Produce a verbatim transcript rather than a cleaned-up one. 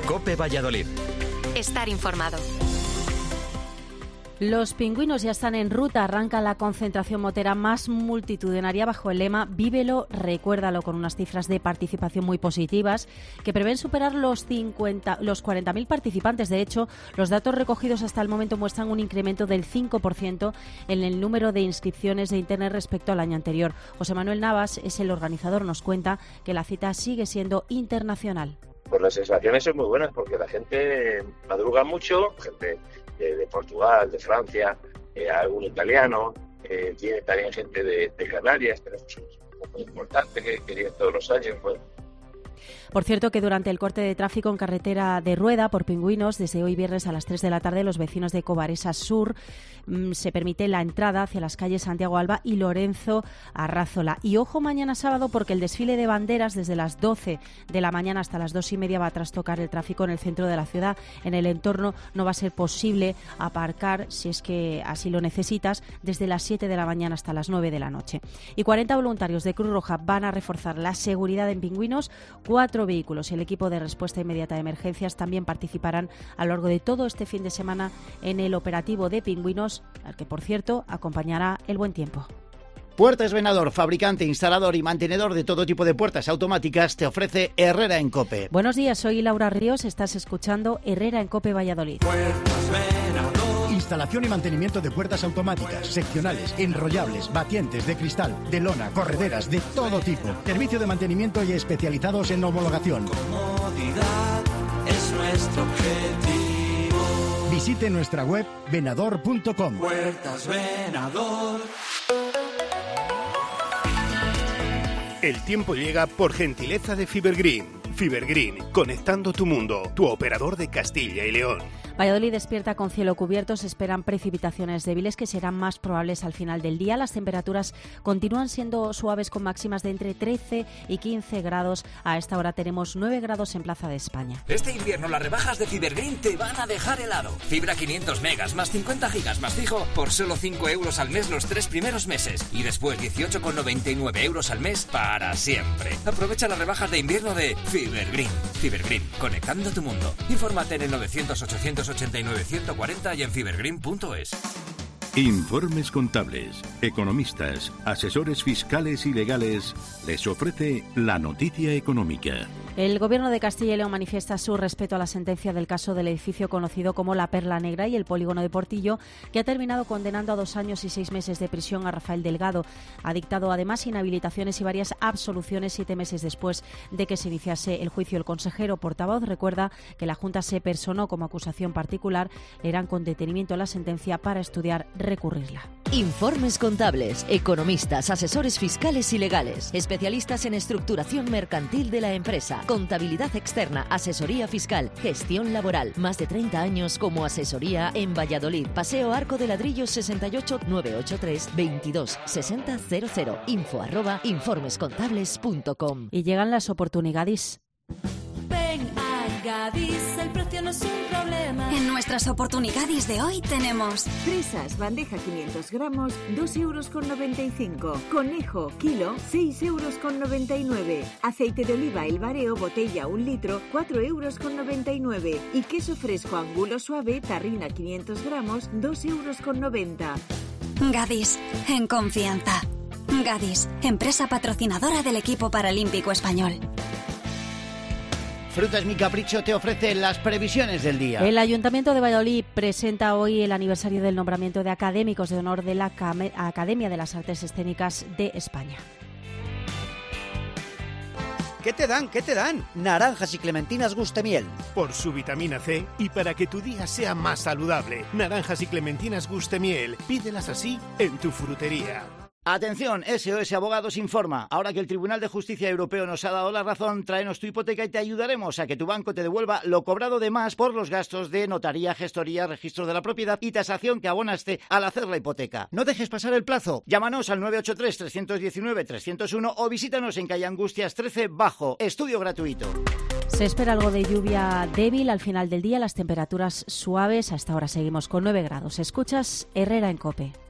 COPE Valladolid. Estar informado. Los pingüinos ya están en ruta. Arranca la concentración motera más multitudinaria bajo el lema Vívelo, recuérdalo, con unas cifras de participación muy positivas que prevén superar los cincuenta, los cuarenta mil participantes. De hecho, los datos recogidos hasta el momento muestran un incremento del cinco por ciento en el número de inscripciones de Internet respecto al año anterior. José Manuel Navas es el organizador, nos cuenta que la cita sigue siendo internacional. Pues las sensaciones son muy buenas porque la gente madruga mucho, gente de, de Portugal, de Francia, eh, algún italiano, eh, tiene también gente de, de Canarias, tenemos un muy importante que, que viene todos los años. Pues. Por cierto, que durante el corte de tráfico en carretera de Rueda por Pingüinos, desde hoy viernes a las tres de la tarde, los vecinos de Cobaresa Sur mmm, se permite la entrada hacia las calles Santiago Alba y Lorenzo Arrázola. Y ojo mañana sábado, porque el desfile de banderas desde las doce de la mañana hasta las dos y media va a trastocar el tráfico en el centro de la ciudad. En el entorno no va a ser posible aparcar, si es que así lo necesitas, desde las siete de la mañana hasta las nueve de la noche. Y cuarenta voluntarios de Cruz Roja van a reforzar la seguridad en Pingüinos. Cuatro vehículos y el equipo de respuesta inmediata de emergencias también participarán a lo largo de todo este fin de semana en el operativo de Pingüinos, al que, por cierto, acompañará el buen tiempo. Puertas Venador, fabricante, instalador y mantenedor de todo tipo de puertas automáticas, te ofrece Herrera en COPE. Buenos días, soy Laura Ríos, estás escuchando Herrera en COPE Valladolid. Puertas Venador. Instalación y mantenimiento de puertas automáticas, seccionales, enrollables, batientes, de cristal, de lona, correderas, de todo tipo. Servicio de mantenimiento y especializados en homologación. Comodidad es nuestro objetivo. Visite nuestra web venador punto com. Puertas Venador. El tiempo llega por gentileza de Fibergreen. Fibergreen, conectando tu mundo, tu operador de Castilla y León. Valladolid despierta con cielo cubierto, se esperan precipitaciones débiles que serán más probables al final del día. Las temperaturas continúan siendo suaves con máximas de entre trece y quince grados. A esta hora tenemos nueve grados en Plaza de España. Este invierno las rebajas de Fibergreen te van a dejar helado. Fibra quinientos megas más cincuenta gigas más fijo por solo cinco euros al mes los tres primeros meses. Y después dieciocho con noventa y nueve euros al mes para siempre. Aprovecha las rebajas de invierno de Fibergreen. Fibergreen, conectando tu mundo. Infórmate en el novecientos ochocientos ochenta y nueve ciento cuarenta y en fibergreen punto es. Informes Contables, economistas, asesores fiscales y legales les ofrece la noticia económica. El Gobierno de Castilla y León manifiesta su respeto a la sentencia del caso del edificio conocido como La Perla Negra y el polígono de Portillo, que ha terminado condenando a dos años y seis meses de prisión a Rafael Delgado. Ha dictado además inhabilitaciones y varias absoluciones siete meses después de que se iniciase el juicio. El consejero portavoz recuerda que la Junta se personó como acusación particular. Leerán con detenimiento la sentencia para estudiar recurrirla. Informes Contables, economistas, asesores fiscales y legales, especialistas en estructuración mercantil de la empresa, contabilidad externa, asesoría fiscal, gestión laboral. Más de treinta años como asesoría en Valladolid. Paseo Arco de Ladrillos sesenta y ocho, novecientos ochenta y tres, veintidós sesenta cero cero. Info arroba informescontables punto com. Y llegan las oportunidades. Ven a Gadis, el precio no es un problema. En nuestras oportunidades de hoy tenemos fresas, bandeja quinientos gramos, dos euros con noventa y cinco. Conejo, kilo, seis euros con noventa y nueve. Aceite de oliva El Bareo, botella un litro, cuatro euros con noventa y nueve. Y queso fresco Angulo suave, tarrina quinientos gramos, dos euros con noventa. Gadis, en confianza. Gadis, empresa patrocinadora del equipo paralímpico español. Frutas Mi Capricho te ofrece las previsiones del día. El Ayuntamiento de Valladolid presenta hoy el aniversario del nombramiento de académicos de honor de la Academia de las Artes Escénicas de España. ¿Qué te dan? ¿Qué te dan? Naranjas y clementinas Gustemiel. Por su vitamina C y para que tu día sea más saludable. Naranjas y clementinas Gustemiel. Pídelas así en tu frutería. Atención, S O S Abogados informa. Ahora que el Tribunal de Justicia Europeo nos ha dado la razón, tráenos tu hipoteca y te ayudaremos a que tu banco te devuelva lo cobrado de más por los gastos de notaría, gestoría, registro de la propiedad y tasación que abonaste al hacer la hipoteca. No dejes pasar el plazo. Llámanos al nueve ocho tres, tres uno nueve, tres cero uno o visítanos en calle Angustias trece Bajo. Estudio gratuito. Se espera algo de lluvia débil al final del día, las temperaturas suaves. Hasta ahora seguimos con nueve grados. Escuchas Herrera en COPE.